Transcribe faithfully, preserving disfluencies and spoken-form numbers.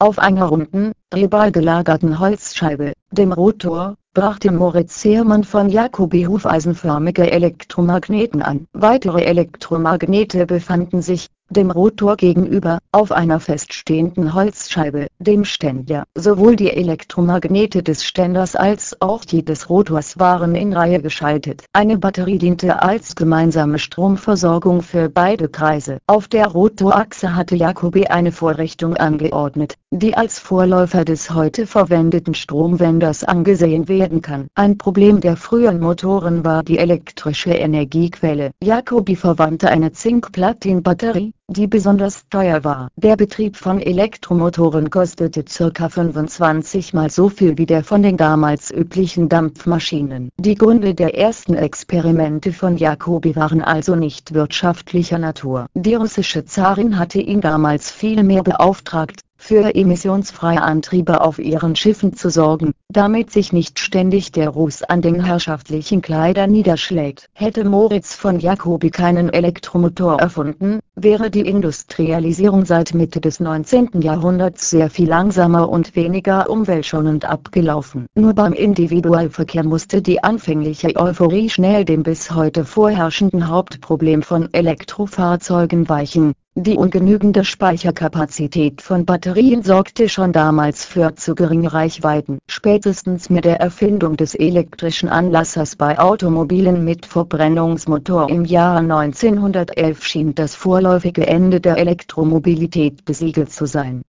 Auf einer runden, drehbar gelagerten Holzscheibe, dem Rotor, brachte Moritz Hermann von Jacobi hufeisenförmige Elektromagneten an. Weitere Elektromagnete befanden sich, dem Rotor gegenüber, auf einer feststehenden Holzscheibe, dem Ständer. Sowohl die Elektromagnete des Ständers als auch die des Rotors waren in Reihe geschaltet. Eine Batterie diente als gemeinsame Stromversorgung für beide Kreise. Auf der Rotorachse hatte Jacobi eine Vorrichtung angeordnet, die als Vorläufer des heute verwendeten Stromwenders angesehen werden kann. Ein Problem der frühen Motoren war die elektrische Energiequelle. Jacobi verwandte eine Zink-Platin-Batterie, die besonders teuer war. Der Betrieb von Elektromotoren kostete ca. fünfundzwanzig Mal so viel wie der von den damals üblichen Dampfmaschinen. Die Gründe der ersten Experimente von Jacobi waren also nicht wirtschaftlicher Natur. Die russische Zarin hatte ihn damals vielmehr beauftragt, für emissionsfreie Antriebe auf ihren Schiffen zu sorgen, damit sich nicht ständig der Ruß an den herrschaftlichen Kleidern niederschlägt. Hätte Moritz von Jacobi keinen Elektromotor erfunden, wäre die Industrialisierung seit Mitte des neunzehnten Jahrhunderts sehr viel langsamer und weniger umweltschonend abgelaufen. Nur beim Individualverkehr musste die anfängliche Euphorie schnell dem bis heute vorherrschenden Hauptproblem von Elektrofahrzeugen weichen. Die ungenügende Speicherkapazität von Batterien sorgte schon damals für zu geringe Reichweiten. Spätestens mit der Erfindung des elektrischen Anlassers bei Automobilen mit Verbrennungsmotor im Jahr neunzehnhundertelf schien das vorläufige Ende der Elektromobilität besiegelt zu sein.